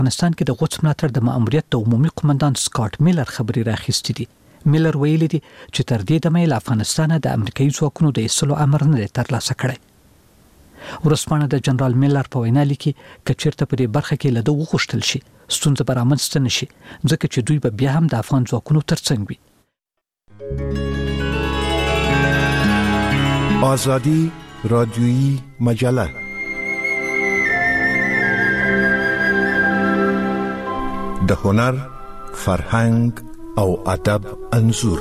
افغانستان کې د غوڅ ملاتړ د مأموریت د عمومي قومندان سکاټ میلر خبري راخېستې دي. میلر ویلي دي چې تر دې دمه له افغانستان د امریکایي ځواکونو د ایستلو امر نه ترلاسه کړی. ورسپانه د جنرال میلر په وینا لیکي کچیرته په دې برخه کې له دوه غوښتل شي ستونزه به رامنځته نشي ځکه چې دوی به بیا هم د افغان ځواکونو ترڅنګ وي. آزادی رادیویی مجله د هنر، فرهنګ او ادب انځور.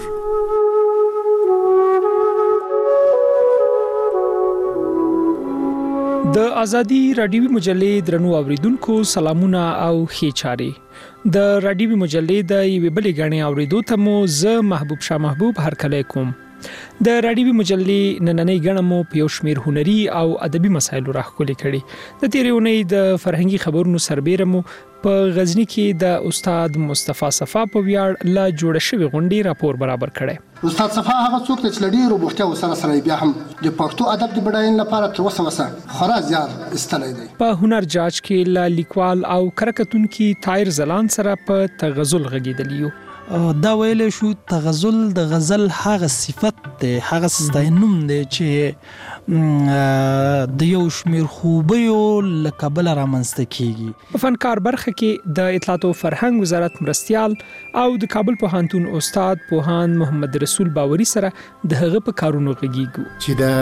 د ازادي رادیوي مجلې درنو اوریدونکو سلامونه او ښې چارې. د رادیوي مجلې د یوې بلې غاڼې اوریدو ته مو زه محبوب شاه محبوب هرکلی کوم. د رادیوي مجلې نننۍ غاڼه مو په یو شمېر هنري او ادبي مسایلو راښکلې کړي. د تېرې اونۍ د فرهنګي خبرونو سربیره مو په غزنی کې د استاد مصطفی صفا په ویاړ لا جوړ شوی غونډې راپور برابر کړي. استاد صفا هغه څوک چې لډیرو بوختیا سره بیا هم د پښتو ادب د بډاینې لپاره تر اوسه خورا زیار استلای دی. په هنر جاج کې لا لیکوال او کرکټونکي طاهر زلان سره په تغزل غږیدلیو. دا ویل شو تغزل د غزل هغه صفت دی، هغه ستاینوم دی چې د یو شمیر خوبیو لکبل رامنځته کیږي. په فنکار برخه کې د اطلاعات او فرهنګ وزارت مرستيال او د کابل پوهنتون استاد پوهان محمد رسول باوري سره د هغه په کارونو غږیږو چې دا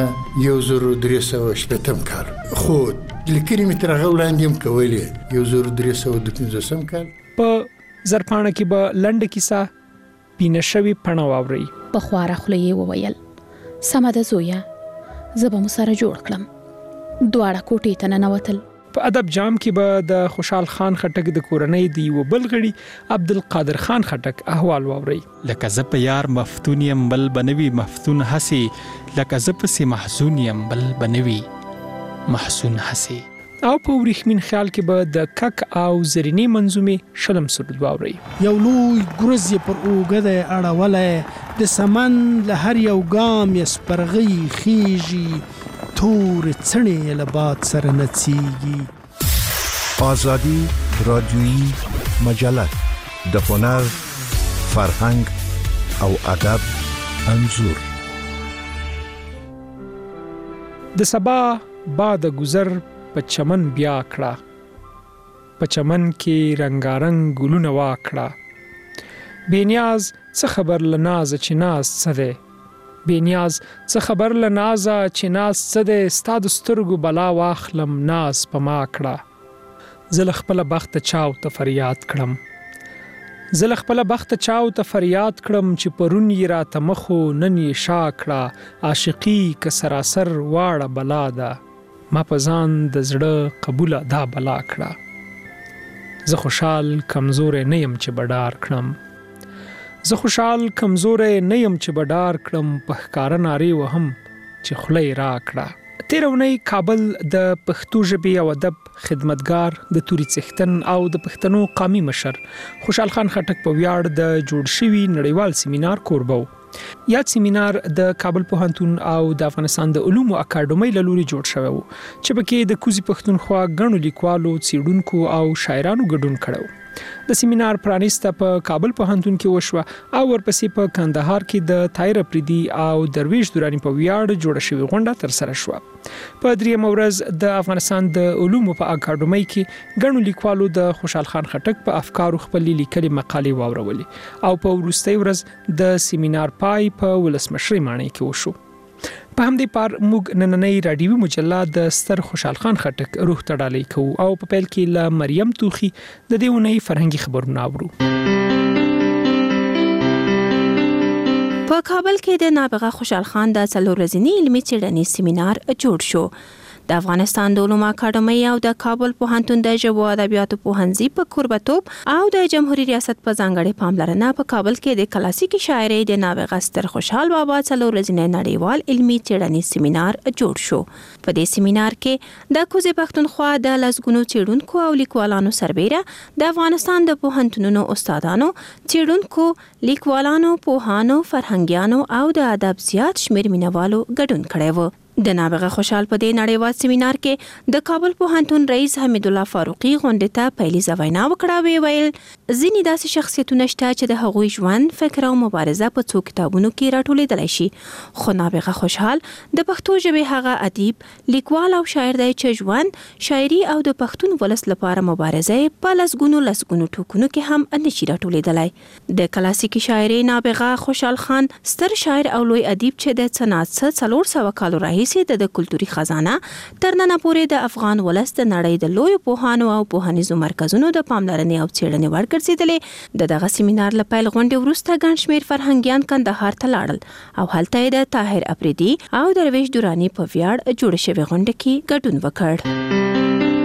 1315 کال خو لیکلي متر غوړاندې هم کولې 1315 کال په زرپانه کې به لنډه کیسه پینشوي پڼه واوري. په خواره خوله یې وویل سمه ده زویه زه به مو سره جوړ کړم. دواړه کوټې ته ننوتل. په ادب جام کې به د خوشحال خان خټک د کورنۍ د یو بل غړي عبدالقادر خان خټک احوال واوري. لکه زه په یار مفتون یم بل بنوي مفتون هسي، لکه زه پسې محزون یم بل بنوي محزون هسي. او په وریښمین خیال کې به د کک او زرینې منظومې شلم سرود واوري. یو لوی ګرز پر اوږه دی اړولی د سمن له هر یو ګام یې سپرغۍ خیږي تورې څڼې یې له باد سره نڅیږي. آزادی رادیویی مجله د هنر، فرهنګ او ادب انځور. د سبا باد گذر په چمن بیا کړه، په چمن کې رنگارنګ ګلونه واکړه. بینیاز څه خبر لناز چې ناز څه دی، بینیاز څه خبر لناز چې ناز څه دی، ستا د سترګو بلا واخلم ناز په ما کړه. زه له خپله بخته چاو ته فریاد کړم، زه له خپله بخته چاو ته فریاد کړم چې پرون یې راته مخو نن یې شا کړه. عاشقي که سراسر واړه بلا ده، ما په ځان د زړه قبوله دا بلا کړه. زه خوشحال کمزوری نه یم چې بډار کړم، زه خوشحال کمزوری نه یم چې بډار کړم. په ښکاره نارې وهم چې خوله یې را کړه. تېره اونۍ کابل د پښتو ژبې او ادب خدمتګار د توري څښتن او د پښتنو قامي مشر خوشحال خان خټک په ویاړ د جوړ شوي نړیوال سیمینار کوربه و. یاد سیمینار د کابل پوهنتون او د افغانستان د علومو اکاډمۍ له لوري جوړ شوی و چې پکې د کوزي پښتونخوا ګڼو لیکوالو، څېړونکو او شاعرانو ګډون کړی و. د سیمینار پرانیسته په کابل پوهنتون کې وشوه او ورپسې په کندهار کې د طاهر اپریدي او درویش دوراني په ویاړ جوړه شوې غونډه ترسره شوه. په درېیمه ورځ د افغانستان د علومو په اکاډمۍ کې ګڼو لیکوالو د خوشحال خان خټک په افکارو خپلې لیکلې مقالې واورولې او په وروستۍ ورځ د سیمینار پای په ولسمشرۍ ماڼۍ کې وشو. په همدې پار موږ نننۍ رادیوي مجله د ستر خوشحال خان خټک روح ته ډالۍ کوو او په پیل کې له مریم توخي د دې اونۍ فرهنګي خبرونه اورو. په کابل کې د نابغه خوشحال خان د 4 ورځني علمي څېړنیز سیمینار جوړ شو. د افغانستان د علومو اکاډمۍ او د کابل پوهنتون د ژبو او ادبیاتو پوهنځي په کوربتوب او د جمهوریت ریاست په ځانګړې پاملرنه په کابل کې د کلاسیکي شاعرۍ د نابغه ستر خوشحال بابا 4 ورځنی نړیوال علمي څېړنیز سیمینار جوړ شو. په دې سیمینار کې د کوزي پښتونخوا د لسګونو څېړونکو او لیکوالانو سربېره د افغانستان د پوهنتونونو استادانو، څېړونکو، لیکوالانو، پوهانو، فرهنګیانو او د ادب زیات شمېر مینوالو ګډون کړی و. د نابغه خوشحال په دې نړیوال سیمینار کې د کابل پوهنتون رئیس حمید الله فاروقي غونډې ته پیلیزه وینا وکړه. ویل ځینې داسې شخصیتونه شته چې د هغوی ژوند، فکر او مبارزه په څو کتابونو کې راټولېدلی شي، خو نابغه خوشحال د پښتو ژبې هغه ادیب، لیکوال او شاعر دی چې ژوند، شاعري او د پښتون ولس لپاره مبارزه په لسګونو ټوکونو کې هم نشي راټولېدلی. د کلاسیکي شاعري نابغه خوشحال خان ستر شاعر او لوی ادیب چې د سنات 400 کالو راهیسې د کلتوري خزانه تر نن پورې د افغان ولس د نړۍ د لوی پوهانو او پوهنیزو مرکزونو د پاملرنې او څېړنې وړ ګرځېدلې. دغه سیمینار له پیل غونډې وروسته ګڼ شمېر فرهنګیان کندهار ته لاړل او هلته یې د طاهر اپریدي او درویش دراني په ویاړ جوړ شوې غونډه کې ګډون وکړ.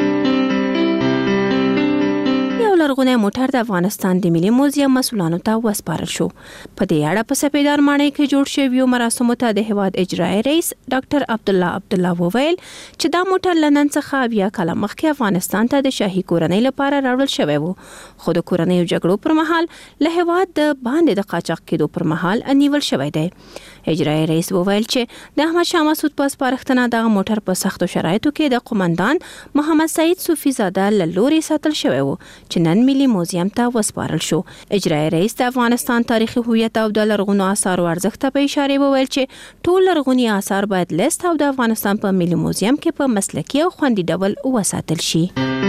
لرغونی موټر د افغانستان د ملي موزیم مسؤلانو ته وسپارل شو. په دې اړه په سپیدار ماڼۍ کې جوړ شویو مراسمو ته د هیواد اجرایي رئیس ډاکټر عبدالله وویل چې دا موټر له نن څخه 20 کاله مخکې افغانستان ته د شاهي کورنۍ لپاره راوړل شوی و، خو د کورنیو جګړو پر مهال له هیواد د باندې د قاچاق کېدو پر مهال نیول شوی دی. اجرایي رئیس وویل چې د احمد شاه مسعود په سپارښتنه دغه موټر په سختو شرایطو کې د قومندان محمد سعید صوفي زاده له لوري ساتل شوی و چې نن ملي موزیم ته وسپارل شو. اجرایي رئیس د افغانستان تاریخي هویت او د لرغونو آثارو ارزښت ته په اشاره وویل چې ټول لرغوني آثار باید لیست او د افغانستان په ملي موزیم کې په مسلکي او خوندي ډول وساتل شي.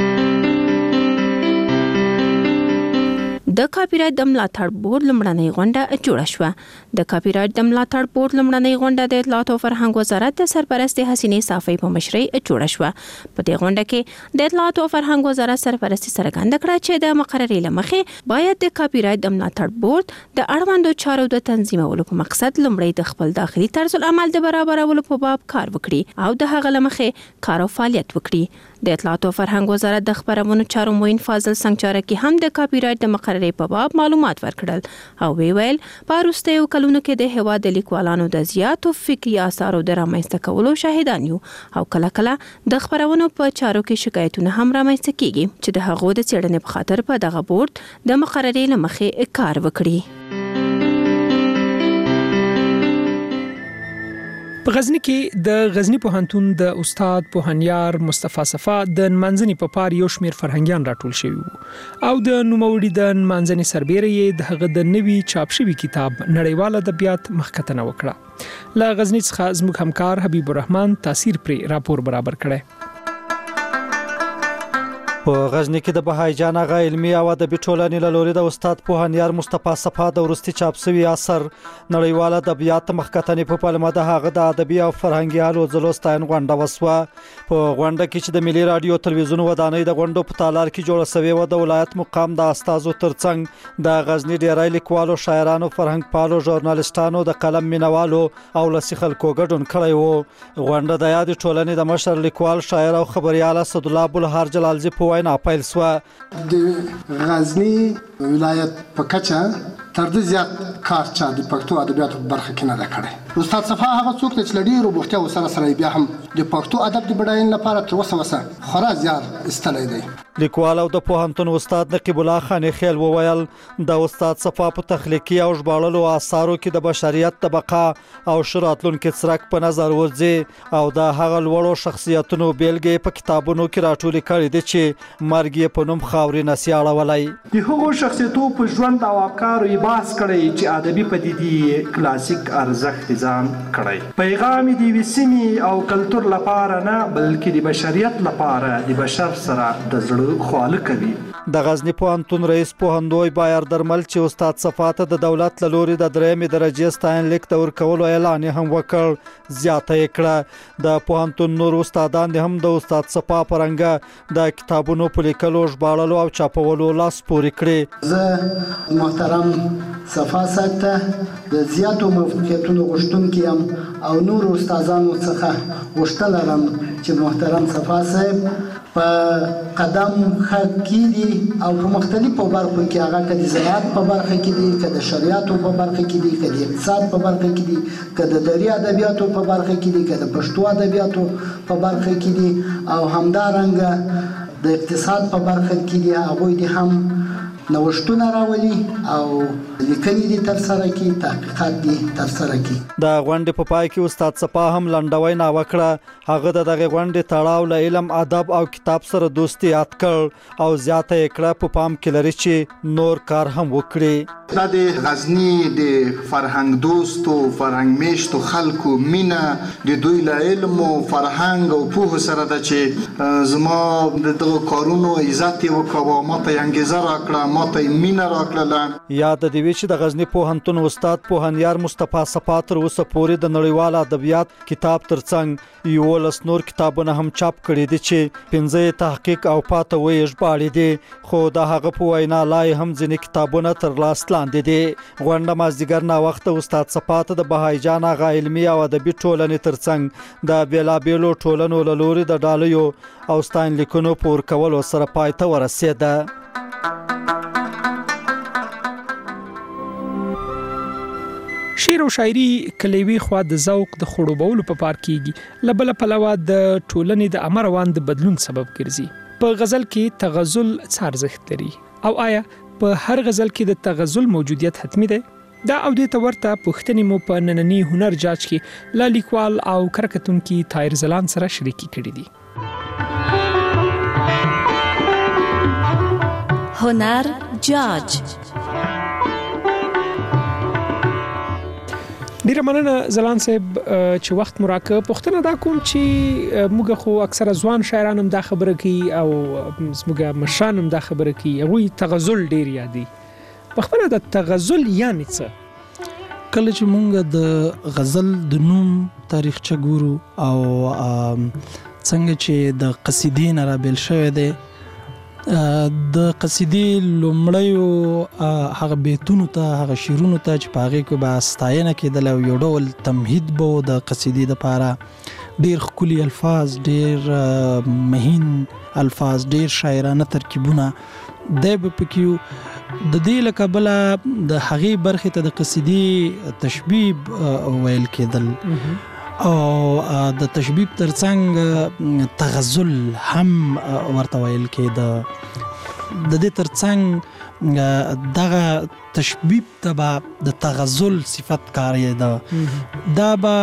د کاپی رایټ د ملاتړ بورډ لومړنۍ غونډه جوړه شوه. د کاپی رایټ د ملاتړ بورډ لومړنۍ غونډه د اطلاعات او فرهنګ وزارت د سرپرست حسینې صافی په مشرۍ جوړه شوه. په دې غونډه کې د اطلاعات او فرهنګ وزارت سرپرستی څرګنده کړه چې د مقررې له مخې باید د کاپی رایټ د ملاتړ بورډ د اړوندو چارو د تنظیمولو په مقصد لومړی د خپل داخلي طرز العمل د برابرولو په باب کار وکړي او د هغه له مخې کار او فعالیت وکړي. د اطلاعات او فرهنګ وزارت د خبرونو چارو موین فاضل سنگچارکی هم د کاپی رایټ د مقررې په باب معلومات ورکړل او ویل په وروستیو کلونو کې د هیواد د لیکوالانو د زیاتو فکري آثارو د رامنځته کولو شاهدان یو او کله کله د خبرونو په چارو کې شکایتونه هم رامنځته کیږي چې د هغو د څېړنې په خاطر په دغه بورډ د مقررې له مخې کار وکړي. په غزنی کې د غزنی پوهنتون د استاد پوهنیار مصطفی صفا د منځني په پار یو شمیر فرهنګیان راټول شوی وو او د نوموړي د منځني سربېره د هغه د نوي چاپ شوی کتاب نړیوال ادبیات مخکتنه وکړه. له غزنی څخه زموږ همکار حبیب الرحمن تاثیر پر راپور برابر کړي. په غزنی کې د بهاي جان اغا علمي او ادبي ټولنې له لوري د استاد پوهنیار مصطفی صفا د ورستي چاپ شوی اثر نړیوال ادبیات مخکتنې په پلمه د هغه د ادبي او فرهنګي هلو ځلو ستاین غونډه وسوه. په غونډه کې چې د ملي رادیو تلویزیون ودانۍ د غونډو په تالار کې جوړه شوې و د ولایت مقام د استادو ترڅنګ د غزنی ډیری لیکوالو، شاعرانو، فرهنګ پالو، ژورنالیستانو، د قلم مینوالو او لسی خلکو ګډون کړی و. غونډه د یاد ټولنې د مشر لیکوال، شاعر او خبريال اسد الله ابوالهار جلالزی په وینا پیل سوه. د غزنی ولایت په کچه تر دې زیات کار چا د پښتو ادبیاتو برخه کې نه ده کړی. استاد صفا هغه څوک چې لډیر وبختیا وسره بیا هم د پښتو ادب د بډاین لپاره تر وسه خورا زیار استلای دی. لیکوال او د پوهنتون استاد نقیب الله خان خیل وویل د استاد صفا په تخلیقي او ژباړلو آثارو کې د بشریت د بقا او شراتلونکو څرک په نظر ورځي او د هغه لوړو شخصیتونو بیلګې په کتابونو کې راټولې کړي دي چې مرګ په نوم خاورې نسیاړه ولای. د هغو شخصیتونو په ژوند او افکارو یې بحث کړی چې ادبي پدیدې کلاسیک ارزښت ځان کړی. پیغام دی وسیمي او کلتور لپاره نه بلکې د بشریت لپاره د بشر سره د زړه خواله کوي. د غزنی پوهنتون رئیس پوهندوی بایر درمل چې استاد صفا ته د دولت له لوري د 3مې درجې ستاین لیک د ورکولو اعلان هم وکړ زیاته کړه. د پوهنتون نور استادان هم د استاد صفا پرنګ د کتابونو په لیکلو، ژباړلو او چاپولو لاس پورې کړی. زه محترم صفا صاحب ته د زیاتو موفقیتونو غوښتونکي یم او نور استادانو څخه غوښتنه لرم چې محترم صفا صاحب په قدم خکې دي او په مختلفو برخو کې هغه کدي زراعت په برخه کې دي، کده شریعتو په برخه کې دي، کده اقتصاد په برخه کې دي، کده دري ادبیاتو په برخه کې دي، کده پښتو ادبیاتو په برخه کې دي او همدارنګه د اقتصاد په برخه کې دي هغوی دي هم نوښتونه راولي او لیکنې دي ترسره کړي، تحقیقات دي ترسره کړي. د غونډې په پای کې استاد صفا هم لنډوینه وکړه. هغه د دغه غونډې تړاو له علم، ادب او کتاب سره دوستي یاد کړ او زیاته یې کړه په پام کې لري چې نور کار هم وکړي. دا د غزنی د فرهنګ دوستو فرهنګ میشتو خلکو مینا د دوی له علم او فرهنګ او پوهه سره د چې زما د دغه کارونو عزت وکاوه، ماته انګیزه راکړه، ماته مینا راکړه. یاد د دې چې د غزنی پوهنتون استاد پوهنیار مصطفی صفا تر اوسه پورې د نړیوال ادبیات کتاب ترڅنګ 11 نور کتابونه هم چاپ کړي دي چې 15 تحقیق او پاته وې ژباړي دي، خو د هغه په وینا لای هم ځینې کتابونه تر لاس لاندې دي. غونډه مازدیګر نا وخت استاد صفا ته د بهاي جان اغا علمي او ادبي ټولنې ترڅنګ د بیلابیلو ټولنو له لوري د ډالیو او ستاین لیکونو پور کول سره پای ته ورسېده. شعر او شاعري کلیوي خوا د ذوق د خړوبولو په پار کیږي، لبل پلوا د ټولنې د امر روان د بدلون سبب ګرځي. په غزل کې تغزل څه ارزښت لري او آیا په هر غزل کې د تغزل موجودیت حتمی ده؟ دا او د تورته پښتني مو په نننی هنر جاج کې لا لیکوال او کرکټونکي طاهر زلان سره شریکي کړي دي. هنر جاج. ډیره مننه زلان صاحب چې وخت مو راکړ. پښتنه دا کوم چې موږ خو اکثره ځوان شاعران هم دا خبره کوي او موږ مشران هم دا خبره کوي، هغوی تغزل ډیر یادي. په خپله د تغزل یعنی څه؟ کله چې موږ د غزل د نوم تاریخچه ګورو او څنګه چې د قصیدې نه رابیل شوی دی، د قصیدې لومړیو هغه بیتونو ته، هغه شعرونو ته چې په هغې کې به ستاینه کېدله او یو ډول تمهید به د قصیدې دپاره، ډېر ښکلي الفاظ، ډېر مهین الفاظ، ډېر شاعرانه ترکیبونه دی به پکې د دې له کبله د هغې برخې ته د قصیدې تشبیب ویل کېدل او د تشبیب ترڅنګ تغزل هم ورته ویل کېده. د دې ترڅنګ دغه تشبیب ته به د تغزل صفت کارېده. دا به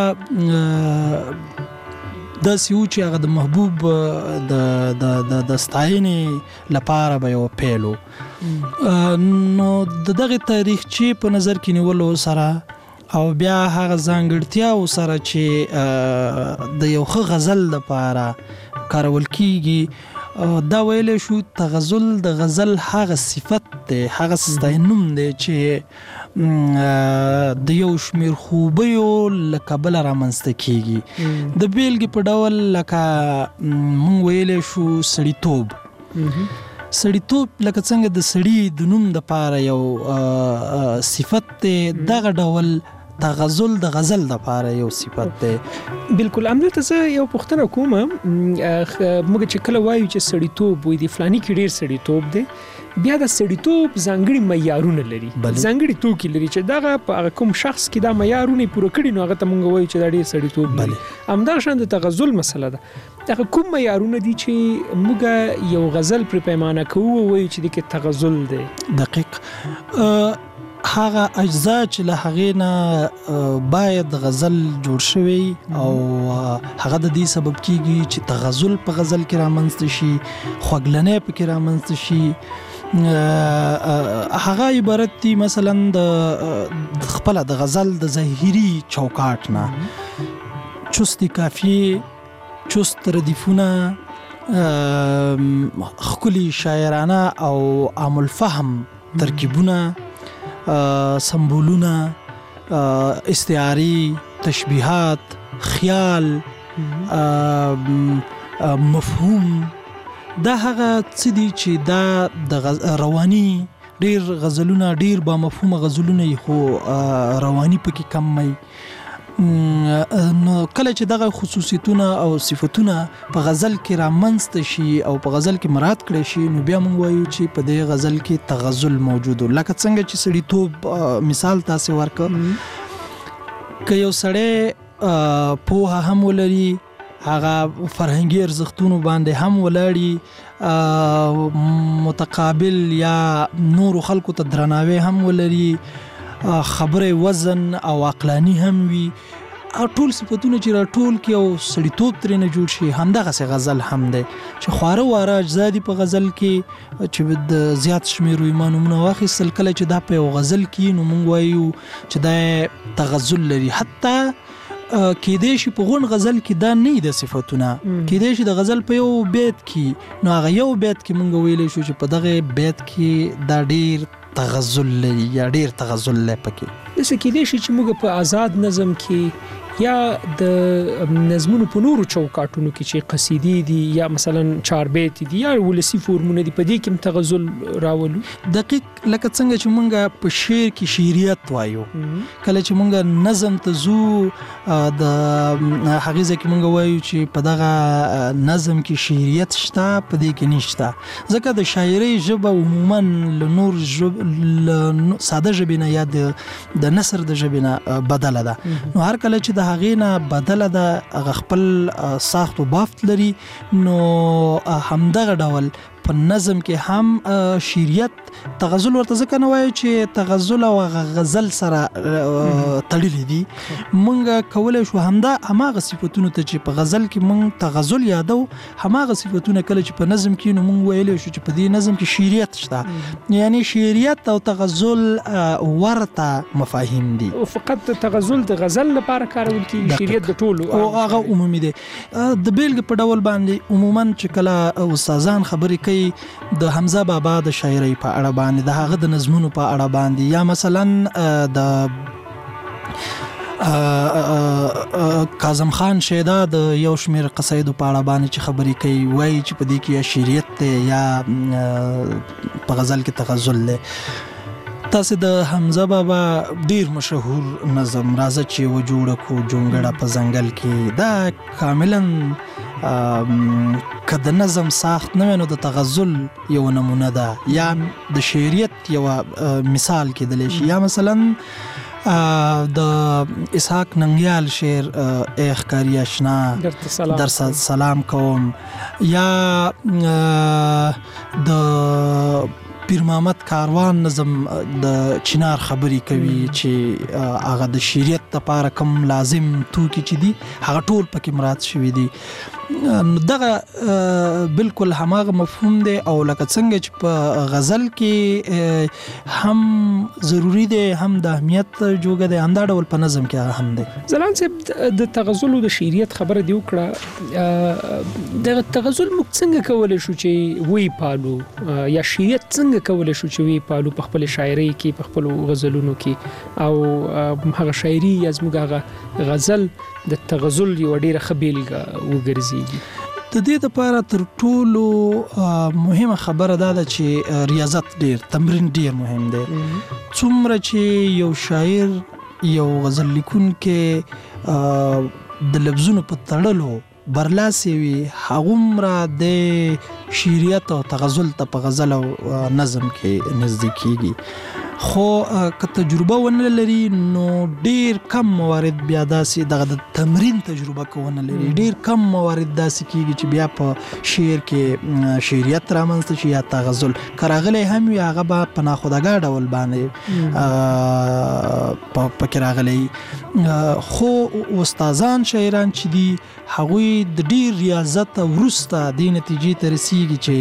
داسې و چې هغه د محبوب د ستاینې لپاره به یو پیل و. نو د دغې تاریخچې په نظر کې نیولو سره او بیا هغه ځانګړتیاو سره چې د یو ښه غزل لپاره کارول کیږي، دا ویلی شو تغزل د غزل هغه صفت دی، هغه ستاینوم دی چې د یو شمیر خوبیو له کبله رامنځته کیږي. د بیلګې په ډول لکه مونږ ویلی شو سړیتوب. سړیتوب لکه څنګه د سړي د نوم دپاره یو صفت دی، دغه ډول تغزل د غزل دپاره یو صفت دی. بالکل. همدلته زه یو پوښتنه کوم، موږ چې کله وایو چې سړیتوب وایي د فلاني کې ډېر سړیتوب دی، بیا د سړیتوب ځانګړي معیارونه لري، ځانګړي توکي لري چې دغه په هغه کوم شخص کې دا معیارونه پوره کړي نو هغه ته موږ وایو چې دا ډېر سړیتوب لري. همدغه شان د تغزل مسله ده، دغه کوم معیارونه دي چې موږ یو غزل پر پیمانه کوو او وایو چې دغه تغزل دی؟ دقیق. هغه اجزا چې له هغې نه باید غزل جوړ شوی او هغه د دې سبب کیږي چې تغزل په غزل کې رامنځته شي، خوږلنۍ پکې رامنځته شي. هغه عبارت دي مثلا د خپله د غزل د ظاهري چوکاټ نه، چست قافیې، چست ردیفونه، ښکلي شاعرانه او عام الفهم ترکیبونه، سمبولونه، استعاری، تشبیهات، خیال، مفهوم. دا هغه څه دي چې دا د رواني ډیر غزلونه، ډیر با مفهوم غزلونه خو رواني پکې کم وي. نو کله چې دغه خصوصیتونه او صفتونه په غزل کې رامنځته شي او په غزل کې مراعات کړی شي، نو بیا موږ وایو چې په دې غزل کې تغزل موجود و. لکه څنګه چې سړیتوب مثال تاسې ورکړ، که یو سړی پوهه هم ولري، هغه فرهنګي ارزښتونو باندې هم ولاړی، متقابل یا نور خلکو ته درناوی هم ولري، خبره وزن او عقلانی هم وي، ټول صفاتونه چې را ټول کې او سړیتوب ترې نه جوړ شي. همدغه سه غزل هم دی چې خواره واره اجزا دي په غزل کې چې د زیات شمیر ایمانونه واخیستل. کله چې دا په یو غزل کې نو موږ وایو چې دا تغزل لري. حتی کېدای شي په غون غزل کې دا نه د صفاتونه، کېدای شي د غزل په یو بیت کې نو هغه یو بیت کې موږ ویلی شو چې په دغه بیت کې دا ډیر تغزل لري یا ډیر تغزل لري پکې. داسې کېدای شي چې موږ په آزاد نظم کې یا د نظمونو په نورو چوکاټونو کې چې قصیدې دي یا مثلا چار بیت دي یا ولسی فورمونه دي په دې کې تغزل راولو. دقیق لکه څنګه چې مونږ په شعر کې شعریت وایو، کله چې مونږ نظم ته زو د هغه ځکه مونږ وایو چې په دغه نظم کې شعریت شته، په دې کې نشته. ځکه د شاعرۍ ژبه عموما له نور ساده ژبې نه یا د نثر د ژبې نه بدله ده. نو هر کله چې د هغې نه بدله ده هغه خپل ساخت و بافت لري، نو همدغه ډول په نظم کې هم شعریت تغزل ورته ځکه نه وایي چې تغزل او غزل سره تړلي دي. مونږ کولی شو هماغه صفتونو ته چې په غزل کې مونږ تغزل یادو، هماغه صفتونه کله چې په نظم کې نو مونږ ویلی شو چې په دې نظم کې شعریت شته. یعنی شعریت او تغزل ورته مفاهیم دي. فقط تغزل د غزل لپاره کارول کېږي، شعریت د ټولو او هغه عمومي دی. د بیلګې په ډول باندې عموما چې کله استادان خبرې کوي د حمزه بابا د شاعرۍ په اړه باندې، د هغه د نظمونو په اړه باندې، یا مثلا د کاظم خان شیدا د یو شمیر قصایدو په اړه باندې چې خبرې کوي، وایي چې په دې کې یا شعریت دی یا په غزل کې تغزل دی. تاسو د حمزه بابا ډیر مشهور نظم راځه چې و جوړه کو جونګړه په ځنګل کې، دا کاملا که د نظم ساخت نه نو د تغزل یو نمونه ده یا د شعریت یو مثال کېدلی شي. یا مثلا د اسحاق ننګیال شعر ای ښکاري اشنا در سلام کوم، یا د پیر محمد کاروان نظم د چنار خبرې کوي چې هغه د شعریت لپاره کوم لازم توکي چې دي هغه ټول پکې مراد شوي دي. دغه بالکل هماغه مفهوم دی. او لکه څنګه چې په غزل کې هم ضروری دی هم د اهمیت جوګه دی، همدا ډول په نظم کې هم دی. زلان صاحب د تغزل او د شعریت خبره دی وکړه، د تغزل موږ څنګه کولی شو چې وی پالو یا شعریت څنګه کولی شو چې وی پالو په خپل شاعرۍ کې په خپل غزلونو کې، او هغه شاعري یا زموږ هغه غزل د تغزل یو ډیره ښه بیلګه وګرځي. د دې لپاره تر ټولو مهمه خبره دا ده چې ریاضت ډیر، تمرین ډیر مهم دی. څومره چې یو شاعر یو غزل لیکونکی د لفظونو په تړلو برلاسي وي، هغومره د شعریت او تغزل ته په غزل او نظم کې نزدیکیږي. خو که تجربه ونه لري نو ډیر کم موارد بیا داسې دغه د تمرین تجربه کوونه لري، ډیر کم موارد داسې کیږي چې بیا په شعر کې شعریت رامنځته شي یا تغزل کراغلی هم وي، هغه به په ناخودآګاه ډول باندې پکې راغلی. خو استادان شاعران چې دي هغوی د ډیر ریاضت وروسته دې نتیجې ته رسیږي چې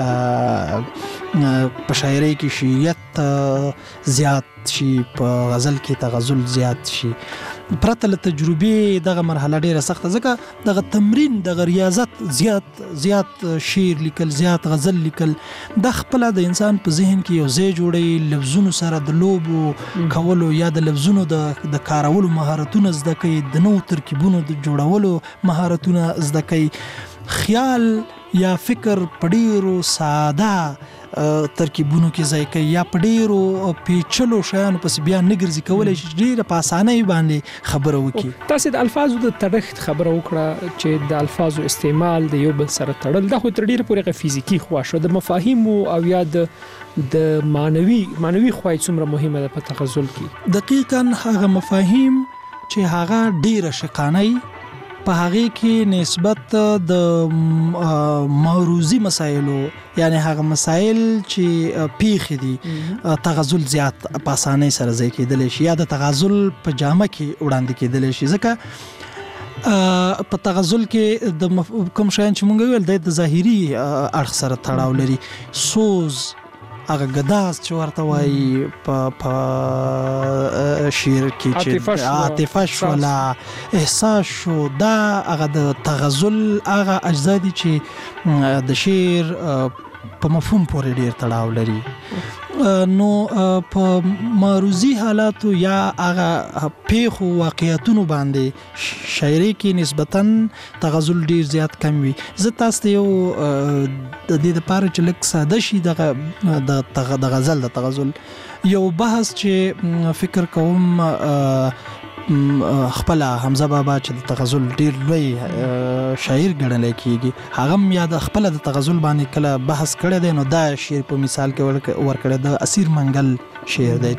په شاعرۍ کې شعریت زیات شي، په غزل کې تغزل زیات شي. پرته له تجربې دغه مرحله ډیره سخته، ځکه دغه تمرین دغه ریاضت زیات شعر لیکل، زیات غزل لیکل، د خپل د انسان په ذهن کې یو ځای جوړي، لفظونو سره د لوبو کولو یا د لفظونو د کارولو مهارتونه زده کوي، د نوو ترکیبونو د جوړولو مهارتونه زده کوي. خیال یا فکر په ډیرو ساده ترکیبونو کې ځای کوي یا په ډیرو پیچلو شیانو پسې بیا نه ګرځي، کولی شي ډیره په اسانۍ باندې خبره وکړي. تاسې د الفاظو د تړښت خبره وکړه چې د الفاظو استعمال د یو بل سره تړل، دا خو تر ډیره پورې فزیکي خوا شو، د مفاهیمو او یا د معنوي خوا څومره مهمه ده په تغزل کې؟ دقیقاً هغه مفاهیم چې هغه ډیره شقانۍ په هغه کې نسبت د موروثي مسایلو یعنی هغه مسایل چې پیښ دي تغزل زیات په اسانۍ سره ځای کېدل شي یا د تغزل په جامه کې وړاندې کېدل شي ځکه په تغزل کې د کوم شیان چې مونږ ویل د ظاهري اړخ سره تړاو لري سوز هغه غداز چې ورته وایي په شعر کې چې عاطفه شو لا احساس شو دا هغه د تغزل هغه اجزا دي چې د شعر په مفهوم پورې ډیر تړاو لري نو په معروضي حالاتو یا هغه پیښو واقعیتونو باندې شاعري کې نسبتاً تغزل ډیر زیات کم وي زه تاسو ته یو د دې لپاره چې لږ ساده شي د غزل د تغزل یو بحث چې فکر کوم خپل حمزه بابا چې د تغزل ډیر لوی شاعر ګڼل کېږي هغه یا د خپل د تغزل باندې کله بحث کړی دی نو دا شعر په مثال کې ورکړی د اسیر منګل شعر دی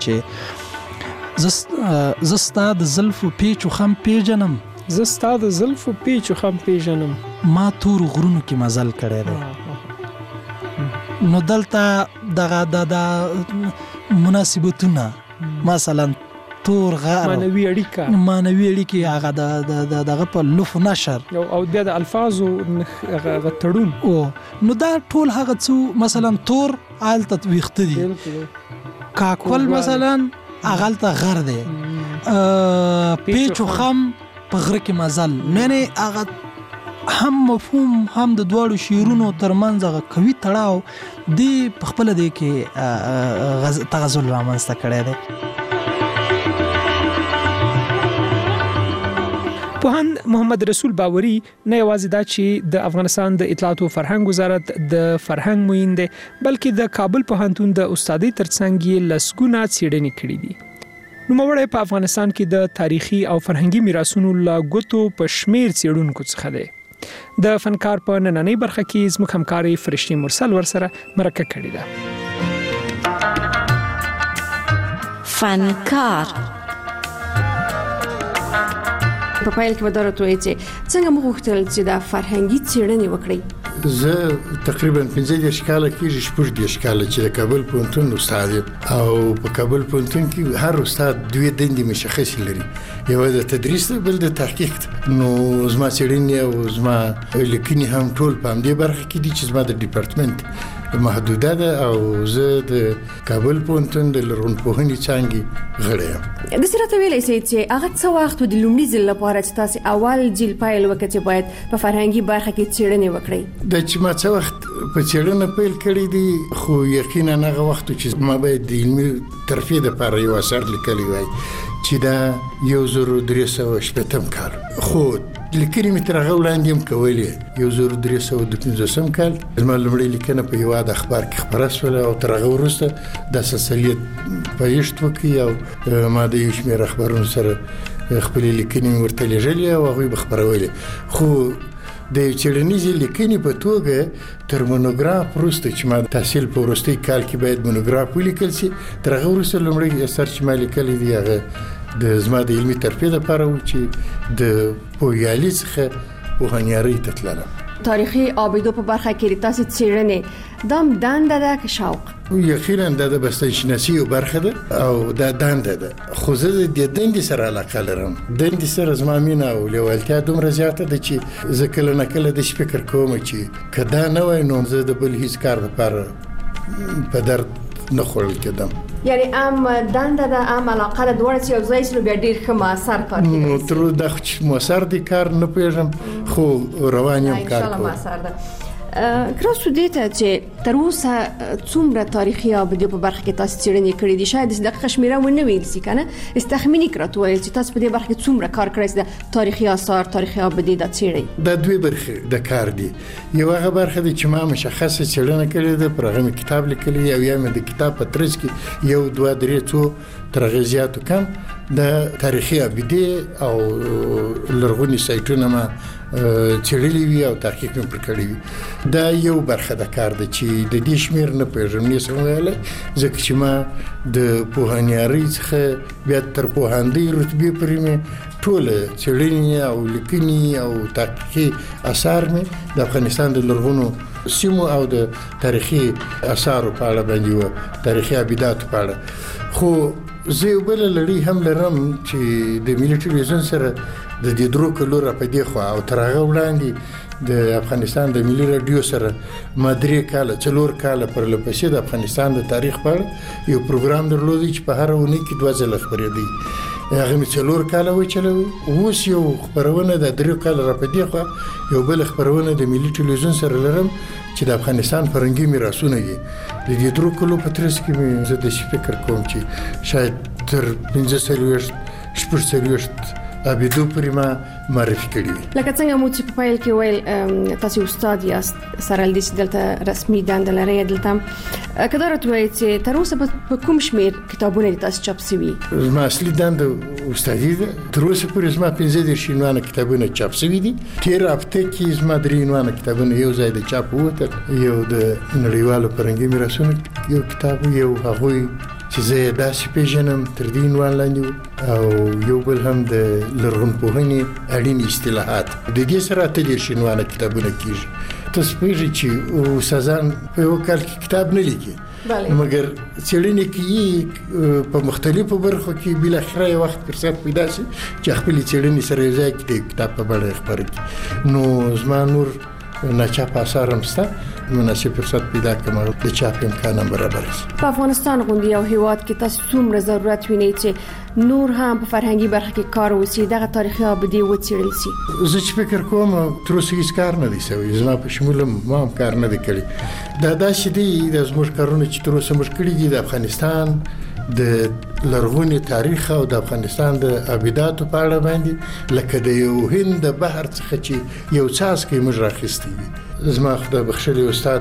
چې زستا د زلفو پیچو خم پیژنم زستا د زلفو پیچو خم پیژنم ما تور غرونو کې مزل کړی دی نو دلته دغه مناسبتونه مثلا تور غار مانوي اړیکه هغه دغه په لوف نشر او بیا د الفاظو غتړون نو دا ټول هغه څو مثلا تور آل تطبیقت دي کاکول مثلا اغلت غر دی پیچو خم په غره کې مزل نه هغه هم مفهوم هم د دواړو شعرونو ترمنځ هغه قوي تړاو دی په خپل دی کې تغزل رامنځته کړی دی پوهاند محمد رسول باوري نه یوازې دا چې د افغانستان د اطلاعات او فرهنګ وزارت د فرهنګ معین دی بلکې د کابل پوهنتون د استادۍ ترڅنګ یې لسګونه څېړنې کړې دي نوموړی په افغانستان کې د تاریخي او فرهنګي میراثونو لا ګوتو په شمیر څېړونکو څخه دی د فنکار په نننۍ برخه کې زموږ همکاري فرشتي مرسل ورسره مرکه کړې ده فنکار په پایل کې ودرته وایي چې څنګه موږ وختل چې دا فرهنګي څېړنې وکړي زه تقریبا 15 کاله کېږي شپږ کاله چې د کابل پوهنتون استاد او په کابل پوهنتون کې هر استاد دوه دندې مشخصې لري یو د تدریس بل د تحقیق نو زما څېړنې او زما لیکنې هم ټول په همدې برخه کې دي چې زما د ډپارټمنټ محدوده ده او زه د کابل پوهنتون د لرغونپوهنې څانګې غړی یم د سره ته ویلی سئ چې هغه څه وخت د لومړي ځل لپاره چې تاسو اول ځل پیل وکړئ چې باید په فرهنګي برخه کې څېړنې وکړئ د چې ما څه وخت په څېړنه پیل کړی دی خو یقینا هغه وخت چې ما باید د علمي ترفیع لپاره یو اثر لیکلی وای چې دا 1380 کال خو لیکنې مې تر هغه وړاندې هم کولې 1315 کال زما لومړۍ لیکنه په یو د اخبار کې خپره شوله او تر هغه وروسته د سلسلیت پایښت وکړي او ما د یو شمېر اخبارونو سره خپلې لیکنې ورته لیږلې او هغوی به خپرولې خو د څېړنیزې لیکنې په توګه تر مونوګراف وروسته چې ما تحصیل په وروستي کال کې باید مونوګراف ولیکل شي تر هغه وروسته لومړی اثر چې ما لیکلی دی هغه د زما د علمي ترفیع لپاره و چې د پوهیالي څخه پوهنیارۍ ته تللم تاریخي آبادو په برخه کې تاسو څېړنې دام دنده ده که شوق یقینا د بستانشناسي یو برخه ده او دا دنده ده خو زه د دندې سره علاقه لرم دندې سره زما مینه او لیوالتیا دومره زیاته ده چې زه کله نه کله داسې فکر کوم چې که دا نه وای نو زه د بل هیڅ کار لپاره په درد نه خوړل کېدم یعنی دنده ده علاقه ده دواړه چې یو ځای شي نو بیا ډېر ښه مؤثر کار کوي نو تر دا چې مؤثر دی کار نه پوهېږم خو روان یم کار کوم مؤثر ده کراسو دې ته چې تر اوسه څومره تاریخي آبادي په برخه کې تاسو څېړنې کړې دي شاید د دقیقه شمیره ونه ویل شي کنه استخمینی کړو ویل چې تاسو په دې برخه کې څومره کار کړی د تاریخي آثار تاریخي آبادي د څېړنې د دوی برخه د کار دي یو هغه برخه دي چې ما مشخصه څېړنه کړې ده پر هغه کتاب لیکلی او یا مې د کتاب په ترڅ کې یو دوه درې څو تر هغه زیاتو کم د تاریخي آبادي او لرغوني سایټونه ما څېړلي وي او تحقیق مې پر کړی وي دا یو برخه د کار ده چې د دې شمېر نه پوهېږم نه شم ویلی ځکه چې ما د پوهنیارۍ څخه بیا تر پوهاندۍ رتبې پورې مې ټول څېړنې او لیکنې او تحقیقي آثار مې د افغانستان د لرغونو سیمو او د تاریخي آثارو په اړه باندې و، تاریخي ابیداتو په اړه. خو زه یو بل لړۍ هم لرم چې د ملي ټلویزیون سره د دې درو کلو را په دې خوا او تر هغه وړاندې د افغانستان د ملي رادیو سره ما 3 کاله 4 کاله پر لپسې د افغانستان د تاریخ په اړه یو پروګرام درلودی چې په هر اونۍ کې 2 ځله خبرېدی. هغه مې 4 کاله وچلوي. اوس یو خبرونه د 3 کاله را په دې خوا یو بل خبرونه د ملي ټلویزیون سره لرم چې د افغانستان فرهنګي میراثونه دي. د دې 3 کلو په ترڅ کې مې زه د فکر کوم چې شاید تر 15 ابیدو پرې ما معرفي کړی وي. لکه څنګه مو چې په پیل کې ویل تاسو استاد یاست سره ل دې دلته رسمي دنده لرئ دلته کله راځي چې تر اوسه په کوم شمیر کتابونه تاسو چاپ شوي؟ زما اصلي دنده استادي ده. تر اوسه پورې زما 15 عنوانه کتابونه چاپ شوي دي. تیر هفته کې زما 3 عنوانه کتابونه یو ځای د چاپ وته، یو د نړیوالو فرهنګي میراثونو یو کتاب، یو هغوی چې زه داسې پیژنم تر دې عنوان لاندې او یو بل هم د لرغونپوهنې اړین اصطلاحات. د دې سره 30 عنوانه کتابونه کیږي. تاسو پیژنئ چې استادان په یو کال کې کتاب نه لیکي، مګر څېړنې کوي په مختلفو برخو کې بل اخره یو وخت فرصت پیدا شي چې خپل څېړنې سره یو ځای کې کتاب په بڼه خپاره کړي. نو زما نور ناچاپ آثار هم شته، مناسب فرصت پیدا کړم د چاپ امکان هم برابر شي. په افغانستان غوندې یو هیواد کې تاسو څومره ضرورت وینئ چې نور هم په فرهنګي برخه کې کار وشي، دغه تاریخي ابدي وڅېړل شي؟ زه چې فکر کوم تر اوسه هیڅ کار نه دی شوی. زما په شمول ما هم کار نه دی کړی. دا داسې دی د زموږ کارونه چې تر اوسه موږ کړي دي د افغانستان د لرغوني تاریخ او د افغانستان د ابیداتو په اړه باندې لکه د یو هند د بحر څخه چې یو څاڅکی موږ راخیستی وي. زما خدای بخښلی استاد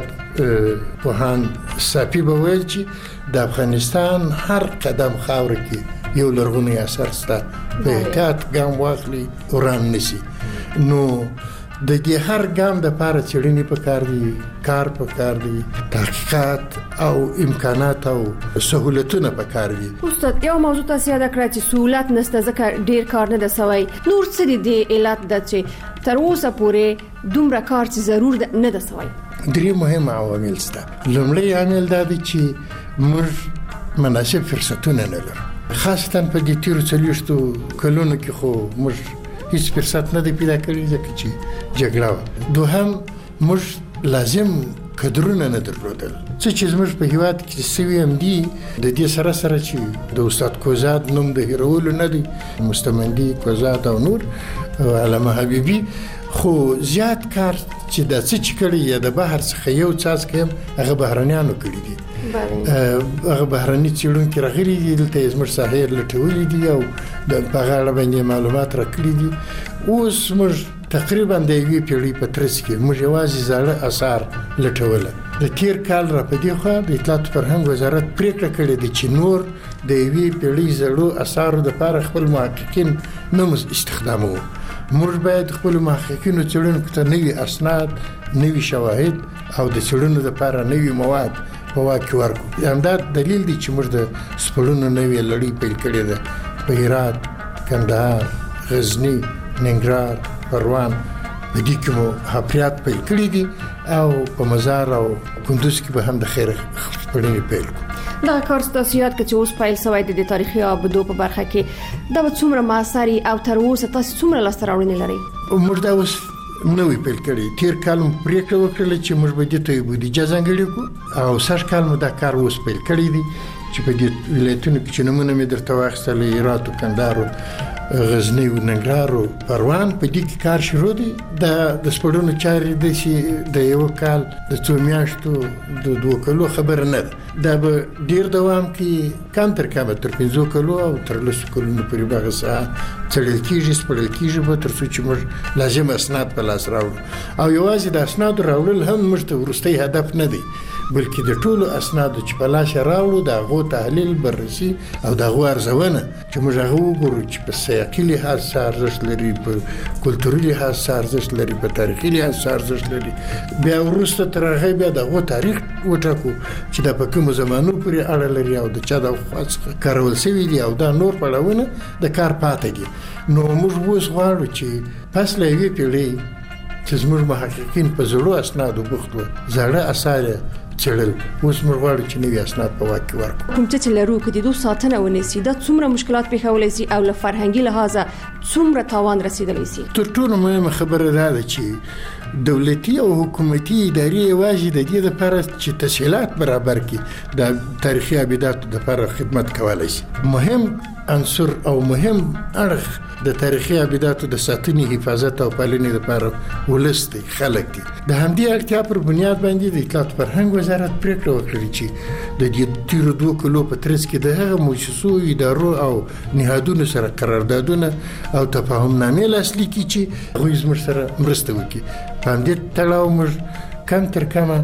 پوهاند صافي به ویل چې د افغانستان هر قدم خاوره کې یو لرغونی اثر شته، په احتیاط ګام واخلي وران نشي. نو د دې هر ګام د پاره څېړنې پکار دي، کار پکار دي، تحقیقات او امکانات او سہولتونه پکار دي. استاد یو موضوع تاسو یاد کړئ چې سہولت نشته ځکه ډیر کار نه د سوي. نور څه دي علت د چې تر اوسه پورې دومره کار چې ضرور نه د سوي؟ 3 مهم عوامل شته. لومړی عامل دا دی چې موږ مناسب فرصتونه نه لرو، خاصتا په دې تیرو 40 کلونو کې خو موږ هیڅ فرصت نه دی پیدا کړی ځکه چې جګړه وه. دوهم موږ لازم کدرونه نه درلودل، څه چې زموږ په هیواد کې سوي هم دي. د دې سره سره چې د استاد کوزاد نوم د هیرولو نه دی، مستمندي کوزاد او نور علامه حبیبي، خو زیات کار چې د څه چې کړی یا د بهر څخه یو څاڅکی هم هغه بهرنیانو کړی دي. هغه بهرني څېړونکي راغلي دي دلته زموږ ساحې لټولي دي او د هغه اړه باندې معلومات راکړي دي. اوس موږ تقریبا د یوې پیړۍ په ترڅ کې موږ یوازې زاړه آثار لټوله. د تیر کال را په دې خوا د اطلاعات فرهنګ وزارت پریکړه کړې ده چې نور د یوې پیړۍ زړو آثارو دپاره خپل محققین نه استخداموو. موږ باید خپل محققینو څېړونکو ته نوي اسناد، نوي شواهد او د څېړنو دپاره نوي مواد په واک کې ورکړو. همدا دلیل دی چې موږ د سپړونو نوې لړۍ پیل کړې ده په هرات، کندهار، غزني، ننګرهار، پروان. په دې کې مو حفریات پیل کړي دي او په مزار او کندوز کې به هم د خیر خپرونې پیل کړو. دا کار ستاسو یاد چې اوس پیل شوی د تاریخي ابدو په برخه کې دا به څومره معاصري او تر اوسه تاسو څومره لاسته راوړنې لرئ؟ موږ دا اوس نوې پیل کړی. تیر کال مو پریکړه وکړه چې موږ به دې ته بودیجه ځانګړې کړو او سږ کال مو دا کار اوس پیل کړی دی چې په دې ولایتونو کې چې نمونه مې درته واخیستل، هرات او کندهار، غزنی او ننګرهار او پروان، په دې کې کار شروع دی. د سپړونو چارې د یو کال د 2 میاشتو د 2 کلو خبر نه ده. دا به ډیر دوام کوي، کم تر کمه تر 5 کلو او تر 10 کلونو پورې به هغه څه څېړل کېږي، سپړل کېږي به تر څو چې موږ لازم اسناد په لاس راوړو. او یوازې د اسنادو راوړل هم موږ ته وروستی هدف نه دی. بلکې د ټولو اسنادو چې په لاس راوړو د هغو تحلیل بررسي او د هغو ارزونه چې موږ هغه وګورو چې په سیاقي لحاظ څه ارزښت لري، په کلتوري لحاظ څه ارزښت لري، په تاریخي لحاظ څه ارزښت لري. بیا وروسته تر هغه بیا د هغو تاریخ وټاکو چې دا په کومو زمانو پورې اړه لري او د چا د خوا څخه کارول شوي دي او دا نور پړاوونه د کار پاتې دي. نو موږ اوس غواړو چې پس له یوې پیړۍ چې زموږ محققین په زړو اسنادو بوخت وو، زاړه اثار څېړل، اوس موږ غواړو چې نوي اسناد په واک کې ورکړو. کوم چې لرو که د دوی ساتنه ونیسي دا څومره مشکلات پیښولی شي او له فرهنګي لحاظه څومره تاوان رسیدلی شي؟ تر ټولو مهمه خبره دا ده چې دولتي او حکومتي ادارې یوازې د دې لپاره چې تسهیلات برابر کړي د تاریخي ابداتو لپاره خدمت کولی شي. مهم عنصر او مهم اړخ د تاریخي ابداتو د ساتنې، حفاظت او پالنې لپاره ولس دی، خلک دي. د همدې اړتیا پر بنیاد باندې د اطلاعات فرهنګ وزارت پریکړه وکړه چې د دې تیرو 2 کلو په ترڅ کې د هغه مؤسسو، ادارو او نهادونو سره قراردادونه او تفاهمنامې لاسلیک کړي چې هغوی زموږ سره مرسته وکړي. په همدې تړاو موږ کم تر کمه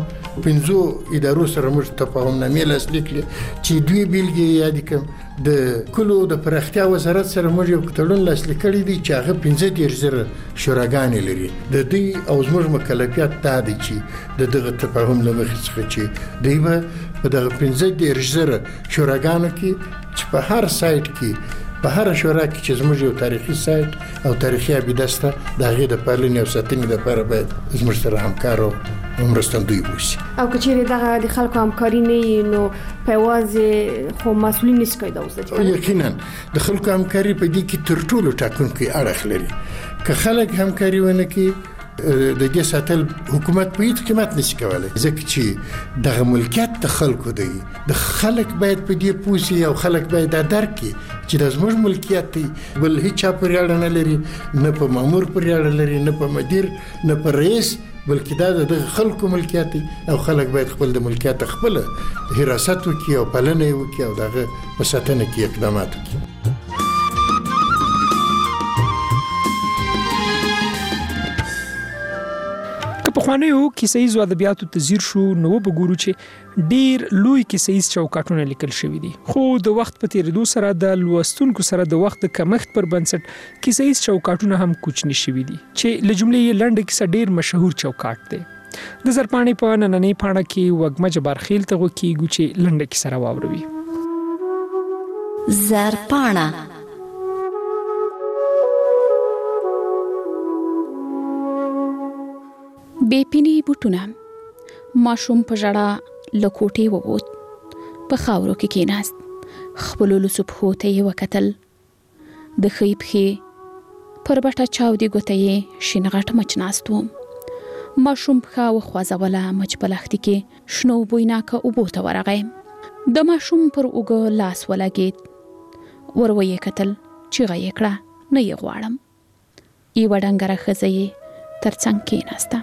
5 ادارو سره موږ تفاهمنامې لاسلیک کړې چې دوی بیلګې یاد کړم. د کلو د پراختیا وزارت سره موږ یو تړون لاسلیک کړی دی چې هغه 15,000 شوراګانې لري. د دوی او زموږ مکلفیت دا دی چې د دغه تفاهم له مخې څخه چې دوی به په دغه 15,000 شوراګانو کې چې په هر سایت کې، په هر شورا کې چې زموږ یو تاریخي سایت او تاریخي ابدات شته، د هغې د پالنې او ساتنې لپاره باید زموږ سره همکار او مرستندوی وشي. او که چیرې دغه د خلکو همکاري نه وي نو په یوازې خو مسؤلین نشي کولی دا اوسه؟ یقینا د خلکو همکاري په دې کې تر ټولو ټاکونکی اړخ لري. که خلک همکاري ونه کړي د دې ساتل حکومت په هیڅ قیمت نشي کولی، ځکه چې دغه ملکیت د خلکو دی. د خلک باید په دې پوه شي او خلک باید دا درک کړي چې دا زموږ ملکیت دی، بل هیڅ چا پورې اړه نه لري، نه په مامور پورې اړه لري، نه په مدیر، نه په رئیس، بلکې دا د خلکو ملکیت دی او خلک باید خپل د ملکیت خپل حراست وکړي او پالنه یې وکړي او دغه په ساتنه کې اقدامات وکړي. پخوانیو کیسه‌ایزو ادبیاتو ته ځیر شو نو وګورو چې ډیر لوی کیسه‌ایز چوکاټونه لیکل شوي دي، خو د وخت په تیریدو سره د لوستونکو سره د وخت د کمښت پر بنسټ کیسه‌ایز چوکاټونه هم کوچني شوي دي چې له جملې یې لنډه کیسه ډیر مشهور چوکاټ دی. د زرپاڼې په نننۍ پاڼه کې وږمه جبارخیل ته وکیږو چې لنډه کیسه راوړوي. زرپاڼه بیپینی بوټونه. ماشوم په ژړا له کوټې ووت، په خاورو کې کېناست، خپلو لوڅو پښو ته یې وکتل. د ښۍ پښې پر بټه چاودې ګوته یې شین غټ مچ ناست و. ماشوم پښه وخوځوله، مچ په لښتي کې شنو بویناکه اوبو ته ورغی. د ماشوم پر اوږه لاس ولګېد، ور ویې کتل، چیغه یې کړه، نه یې غواړم. یوه ډنګره ښځه یې تر څنګ کېناسته.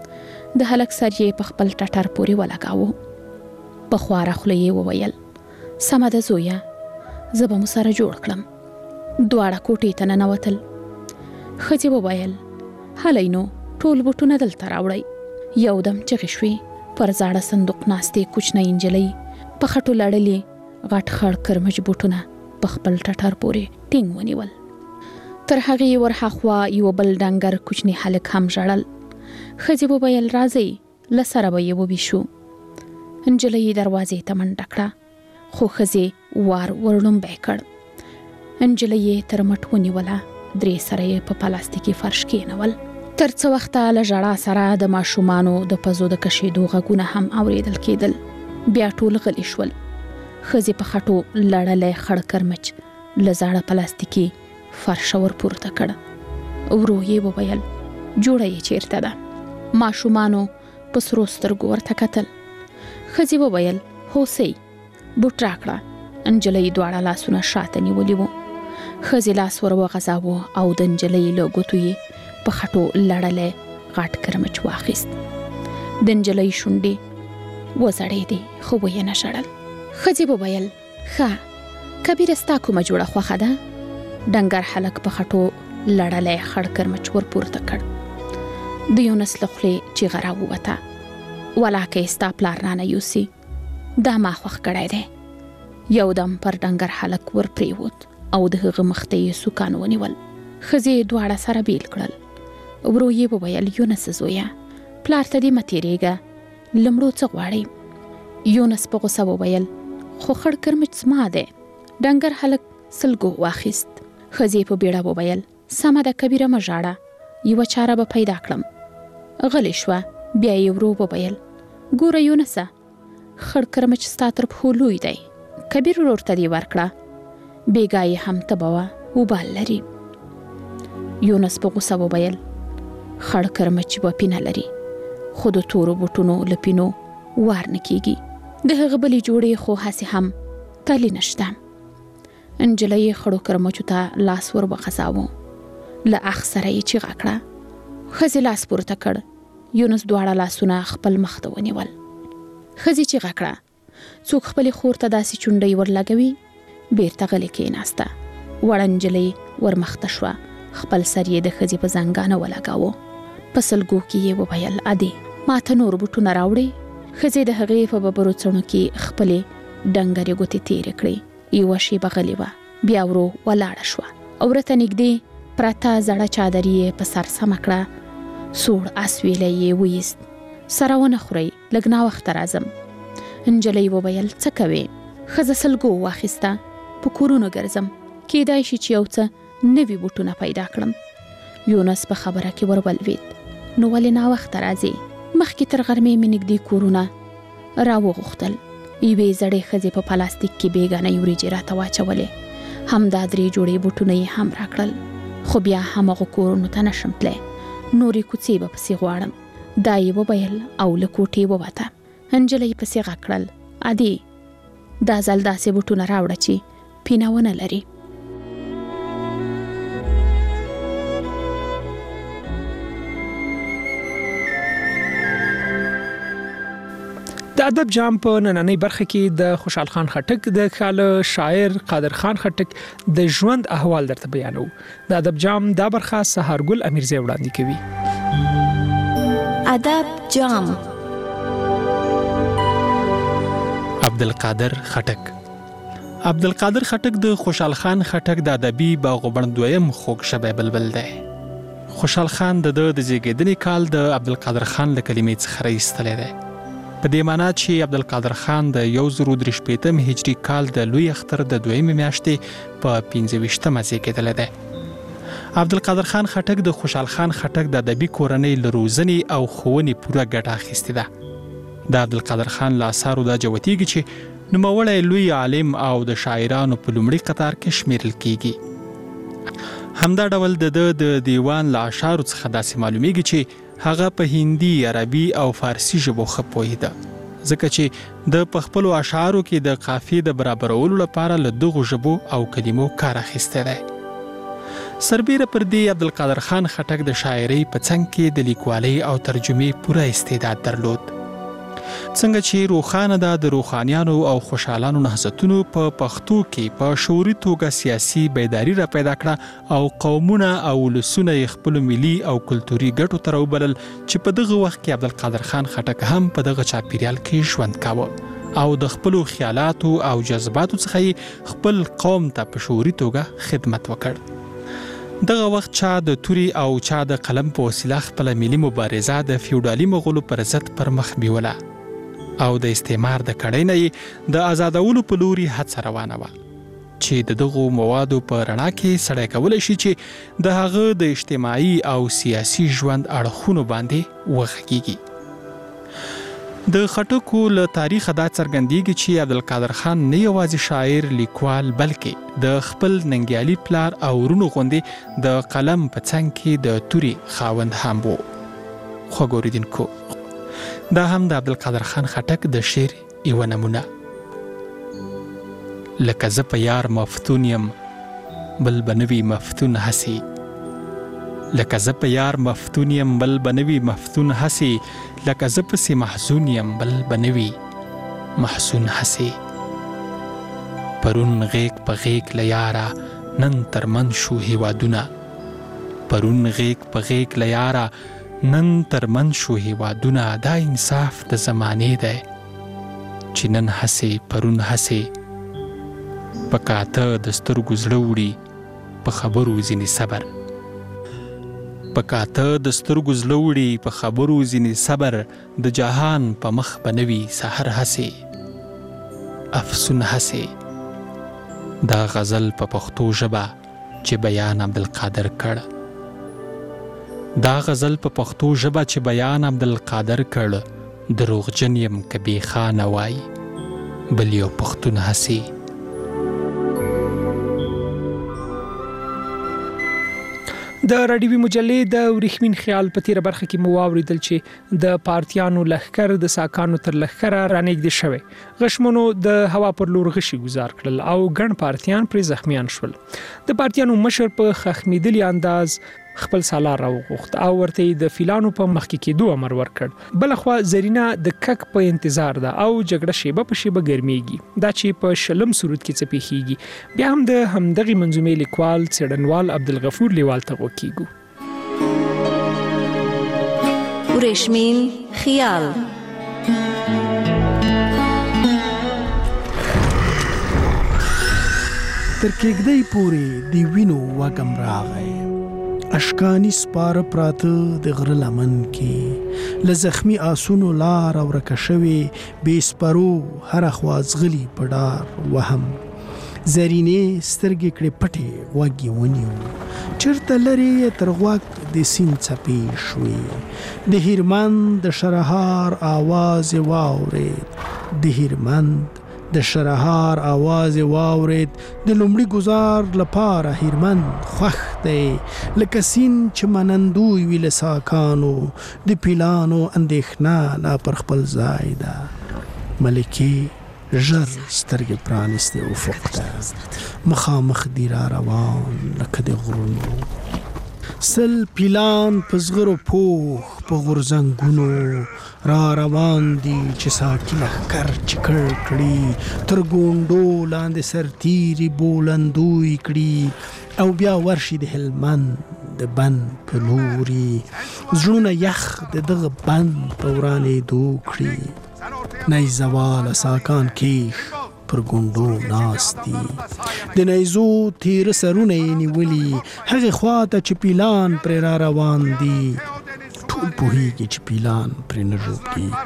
د هلک سر یې په خپل ټټر پورې ولګاوه. په خواره خوله یې وویل، سمه ده زویه، زه به مو سره جوړ کړم. دواړه کوټې ته ننوتل. ښځې وویل، هلئ نو ټول بوټونه دلته راوړئ. یودم چغې شوې. پر زاړه صندوق ناستې کوچنۍ نجلۍ په خټو لړلې غټ خړ کرمچ بوټونه په خپل ټټر پورې ټینګ ونیول. تر هغې ورهاخوا یو بل ډنګر کوچني هلک هم ژړل. ښځې وویل، راځئ له سره به یې وویشو. نجلۍ دروازې ته منډه کړه، خو ښځې وار ورړومبی کړ. نجلۍ یې تر مټ ونیوله، درې سره یې په پلاستیکي فرش کېنول. تر څه وخته له ژړا سره د ماشومانو د پزو د کشېدو غږونه هم اوریدل کېدل. بیا ټول غلي شول. ښځې په خټو لړلی خړ کرمچ له زاړه پلاستیکي فرشه ور پورته کړ. ورو یې وویل، جوړه یې چیرته ده؟ ماشومانو په سرو سترګو ورته کتل. ښځې وویل، هوسۍ، بوټ راکړه. نجلۍ دواړه لاسونه شاته نیولي وو. ښځې لاس ور وغځاوه او د نجلۍ له ګوتو یې په خټو لړلی غټ کرمچ واخیست. د نجلۍ شونډې وځړېدې، خو ویې نه ژړل. ښځې وویل، ښه، کبیره ستا کومه جوړه خوښه ده؟ ډنګر هلک په خټو لړلی خړ کرمچ ور پورته کړ. د یونس له خولې چیغه راووته، ولاکه ستا پلار رانه یوسي دا ما خوښ کړی دی. یو دم پر ډنګر هلک ور پریوت او د هغه مخ ته یې سوکان ونیول. ښځې دواړه سره بیل کړل. ورو یې وویل یونس زویه پلار ته دې مه تېرېږه، لمړو څه غواړې؟ یونس په غوسه وویل خو خړ کرمچ زما دی. ډنګر هلک سلګو واخیست. ښځې په بیړه وویل سمه ده کبیره مه ژاړه، یوه چاره به پیدا کړم. غلی شوه. بیا یې ورو وویل ګوره یونسه خړ کرمچ ستا تر پښو لوی دی، کبیر ورور ته دې ورکړه، بېګا یې هم تبه وه وبال لري. یونس په غوسه وویل خړ کرمچ به پینه لري خو د تورو بوټونو له پینو وار نه کېږي. د هغه بلې جوړې خو هسې هم تلی نشته. نجلۍ خړو کرمچو ته لاس ور وغځاوه. له اخ سره یې چیغه کړه. ښځې لاس پورته کړ. یونس دواړه لاسونه خپل مخ ته ونیول. ښځې چیغه کړه څوک خپلې خور ته داسې چونډۍ ورلګوي؟ بیرته غلې کېناسته. وړه نجلۍ ورمخته شوه. خپل سر یې د ښځې په زنګانه ولګاوه. په سلګو کې یې وویل ادې ما ته نور بوټونه راوړې؟ ښځې د هغې په ببرو څڼو کې خپلې ډنګرې ګوتې تېرې کړې. یوه شېبه غلې وه. بیا ورو ولاړه شوه. ورته نږدې پرته زړه چادري یې په سر سمه کړه. سوړ اسویلی یې ویست. سره ونه خورئ لږ ناوخته راځم. نجلۍ وویل څه کوې؟ ښځه سلګو واخیسته. په کورونو ګرځم، کېدای شي چې یو څه نوي بوټونه پیدا کړم. یونس په خبره کې ورولوید. نو ولې ناوخته راځې؟ مخکې تر غرمې مې نږدې کورونه راوغوښتل. یوې زړې ښځې په پلاستیک کې بېګانۍ وریجې راته واچولې. همدا 3 جوړې بوټونه یې هم راکړل. خو بیا همغو کورونو ته نشم تلی، نورې کوڅې به پسې غواړم. دا یې وویل او له کوټې ووته. نجلۍ پسې غږ کړل ادې دا ځل داسې بوټونه راوړه چې پینه ونه لري. د ادب جام په نننۍ برخه کې د خوشحال خان خټک د خال شاعر قادر خان خټک د ژوند احوال درته بیانو. د ادب جام دا برخه سهارګل امیرزی وړاندې کوي. ادب جام. عبدالقادر خټک. عبدالقادر خټک د خوشحال خان خټک د ادبي باغوبڼ دویم خوږ شبی بلبل دی. خوشحال خان د زیږیدنې کال د عبدالقادر خان له کلمې څخه راایستلی دی. په دې معنا چې عبدالقادر خان د 1023 هجري کال د لوی اختر د 2 میاشتې په 25مه زیږیدلی دی. عبدالقادر خان خټک د خوشحال خان خټک د ادبي کورنۍ له روزنې او ښوونې پوره ګټه اخیستې ده. د عبدالقادر خان له اثارو دا جوتېږي چې نوموړی لوی عالم او د شاعرانو په لومړي قطار کې شمیرل کیږي. همدا ډول د دیوان له اشعارو څخه داسې معلومیږي چې هغه په هندي، عربي او فارسي ژبو ښه پوهېده، ځکه چې د په خپلو اشعارو کې د قافیې د برابرولو لپاره له دغو ژبو او کلمو کار اخیستی دی. سربیره پر دې عبدالقادر خان خټک د شاعرۍ په څنګ کې د لیکوالۍ او ترجمې پوره استعداد درلود. څنګه چې روښانه ده د روښانیانو او خوشحالانو نهضتونو په پښتو کې په شعوري توګه سیاسي بیداري را پیدا کړه او قومونه او ولسونه یې خپلو ملي او کلتوري ګټو ته راوبلل چې په دغه وخت کې عبدالقادر خان خټک هم په دغه چاپیریال کې ژوند کاوه او د خپلو خیالاتو او جذباتو څخه یې خپل قوم ته په شعوري توګه خدمت وکړ. دغه وخت چا د توري او چا د قلم په وسیله خپله ملي مبارزه د فیوډالي مغولو پر ضد پر مخ بیوله او د استعمار د کړۍ نه یې د آزادولو په لوري هڅه روانه وه چې د دغو موادو په رڼا کې سړی کولی شي چې د هغه د اجتماعي او سیاسي ژوند اړخونو باندې وغږیږي. د خټکو له تاریخه دا څرګندېږي چې عبدالقادر خان نه یوازې شاعر، لیکوال، بلکې د خپل ننګیالي پلار او ورونو غوندې د قلم په څنګ کې د توري خاوند هم و. خوږ اورېدونکو، دا هم د عبدالقادر خان خټک د شعر یوه نمونه. لکه زه په یار مفتون یم بل به نوي مفتون هسې، لکه زه په یار مفتون یم بل به نوي مفتون هسې، لکه زه پسې محزون یم بل به نوي محزون هسې. پرون غیږ په غیږ له یاره نن ترمن شو هیوادونه، پرون غیږ په غیږ له یاره نن ترمن شو هیوادونه دا انصاف د زمانې دی چې نن هسې پرون هسې په کاته د سترګو زړه وړي په خبرو ځینې صبر په کاته د سترګو زړه وړي په خبرو ځینې صبر د جهان په مخ به نه وي سحر هسې افسون هسې دا غزل په پښتو ژبه چې بیان عبدالقادر کړ دا غزل په پښتو ژبه چې بیان عبدالقادر کړ دروغجن یم که بې خانه وای بل یو پښتون هسې د راډیوي مجلې د ورېښمین خیال په تیره برخه کې مو واوریدل چې د پارتیانو لښکر د ساکانو تر لښکره رانږدې شوی غشمنو د هوا پر لور غشي گزار کړل او ګڼ پارتیان پرې زخمیان شول د پارتیانو مشر په خخمیدلي انداز خپل سالار راوغوښت او ورته د فیلانو په مخ کې کېدو امر ورکړ بلخوا زرینا د کک په انتظار ده او جګړه شیبه په شیبه ګرمیږي دا چې په شلم سرود کې څه پیښیږي بیا هم د همدغې منظومې لیکوال څېړنوال عبدالغفور لیوال ته غوږ کېږو ورېښمین خیال تر کېږدۍ پورې د وینو وږم راغی اشکانی سپاره پراته د غره لمن کې له زخمي آسونو لار ورکه شوې بې سپرو هره خوا ځغلي په ډار وهم زرینې سترګې کړې پټې غوږ یې ونیو چېرته لرې تر غوږ د سیند څپې شوې د هیرمند د شرهار آواز یې واورېد د هیرمند د شرهار آواز واورید د لومړي گزار لپاره هیرمن خوښ دی لکه سیند چې منندوی وي له ساکانو د پیلانو اندېښنه لا پر خپل ځای ده ملکې ژر سترګې پرانیستې افق ته مخامخ دی را روان لکه د غرونو سل پیلان په زغرو پوخ په غورځنګونو را روان دي چې ساکي لښکر چکړ کړي تر ګونډو لاندې سرتیري بولندوی کړي او بیا ورشي د هلمند د بند په لوري زړونه یخ د دغه بند په ورانېدو کړي نیزهواله ساکان کیښ پر ګونډو ناست دي د نیزو تیره سرونه یې نیولي هغې خواته چې پیلان پرې را روان دي ټول پوهېږي چې پیلان پرې نه ژوبلېږي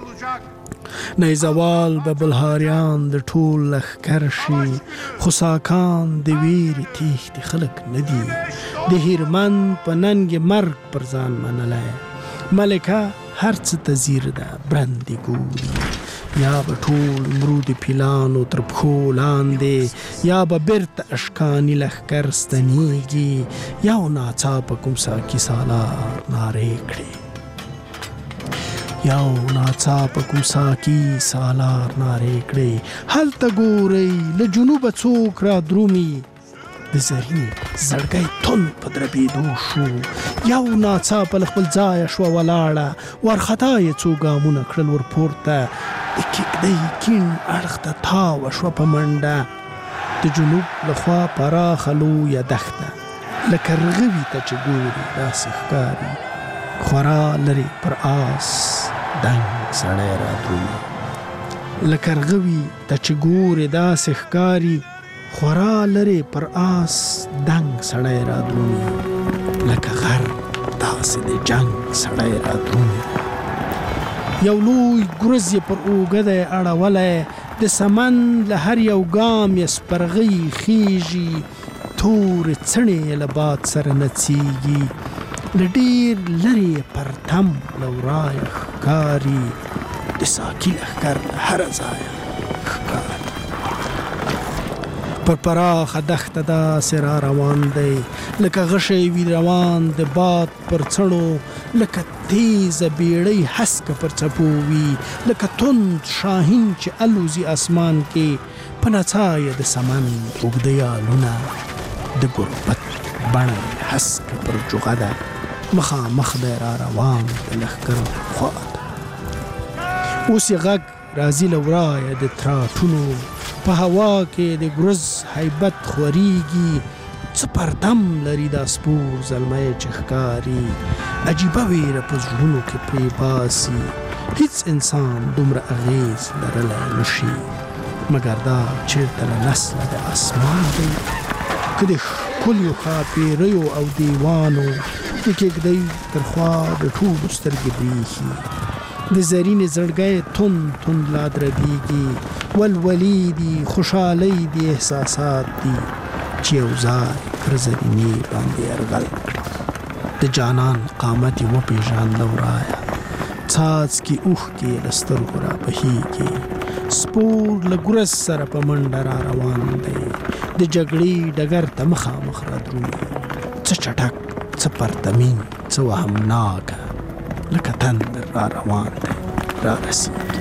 نیزوال به بلهاریان د ټول لښکر شي خو ساکان د ویرې تېښتې خلک نه دي د هیرمند په ننګ مرګ پر ځان منلی ملکه هر څه ته ځیر ده برندې ګوري یا به ټول مرو د پیلانو تر پښو لاندې یا به بیرته اشکاني لښکر ستنېږي یو ناڅاپه کوم ساکي سالار نارې کړې یو ناڅاپه کوم ساکي سالار نارې کړې هلته ګورئ له جنوبه څوک را درومي د زرینې زړګی تون په دربېدو شو یو ناڅاپه له خپل ځایه شوه ولاړه وارخطا یې څو ګامونه کړل ورپورته د کېږدۍ کیڼ اړخ ته تاوه شوه په منډه د جنوب لخوا پراخه لویه دښته لکه رغوي ته چې ګوري داسې ښکاري خورا لرې پر آس دنګ سړی راتلي لکه رغوي ته چې ګوري داسې ښکاري خورا لرې پر آس دنګ سړی راتلي لکه غر داسې د جنګ سړی راتلي یو لوی ګرز یې پر اوږه دی اړولی د سمن له هر یو ګام یې سپرغۍ خیږي تورې څڼې یې له باد سره نڅیږي له ډېر لرې پرتم له ورایه ښکاري د ساکي لښکر له هره ځایه ښکاري پر پراخه دښته داسې را روان دی لکه غشی وي روان د باد پر څڼو لکه تیزه بیړۍ هسکه پر څپو وي لکه توند شاهین چې الوزي اسمان کې په نڅا یې د سمن اوږده یالونه د ګربت بڼه هسکه پر جوغه ده مخامخ دی را روان د لښکرو خواته اوس یې غږ راځي له ورایه د تراټونو په هوا کې د ګرز هیبت خورېږي څه پردم لري دا سپور زلمی چې ښکاري عجیبه ویره په زړونو کې پرې باسي هیڅ انسان دومره اغیز لرلی نشي مګر دا چېرته له نسله د اسمان دی که د ښکلیو ښاپېریو او دیوانو د کېږدۍ تر خوا د ټولو سترګې بریښي د زرینې زړګی توند توند لا دربیږي ولولې دي خوشحالۍ دي احساسات دي چې یو ځای پر زرینې باندې یرغل کړي د جانان قامت یې وپېژانده ورایه څاڅکي اوښکې له سترګو رابهیږي سپور له ګرس سره په منډه را روان دی د جګړې ډګر ته مخامخ را درومي څه چټک څه پرتمین څه وهمناکه لکه تندر را روان دی را رسیږي